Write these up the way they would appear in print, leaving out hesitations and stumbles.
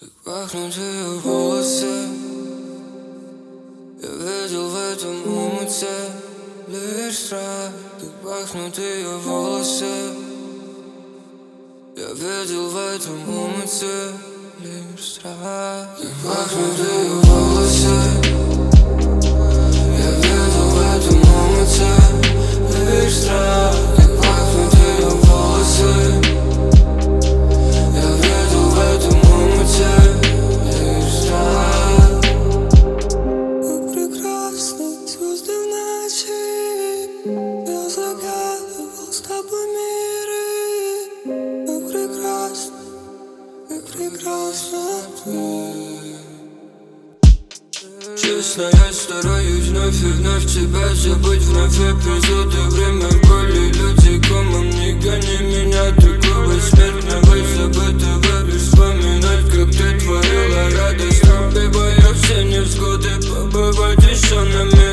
Как пахнут ее волосы, я видел в этом омуте лишь страх. Как пахнут ее волосы, я видел в этом омуте лишь страх. Как пахнут ее волосы, я видел в этом омуте лишь страх. Как пахнут ее волосы, я видел в этом омуте лишь страх. Как прекрасны звезды в ночи, я загадывал с тобой миры. Как прекрасна ты. Честно, я стараюсь вновь и вновь тебя забыть, вновь эпизоды, время боли, люди комом, не гони меня, такого смертного забытого. Лишь вспоминать, как ты творила радость, но ты боишься невзгоды, побывать еще на миг.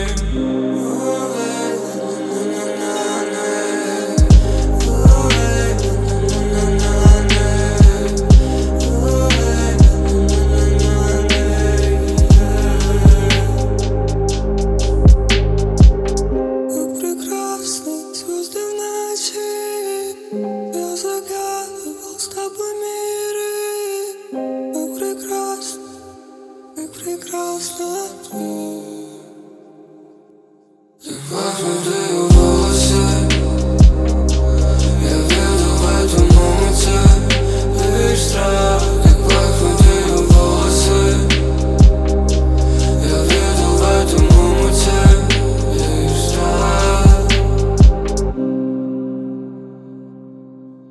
Я загадывал с тобой миры. Как прекрасна ты. Как пахнут ее волосы, я видел в этом омуте лишь страх. Как пахнут ее волосы, я видел в этом омуте лишь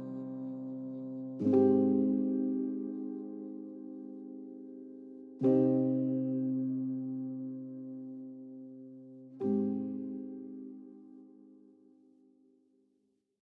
страх.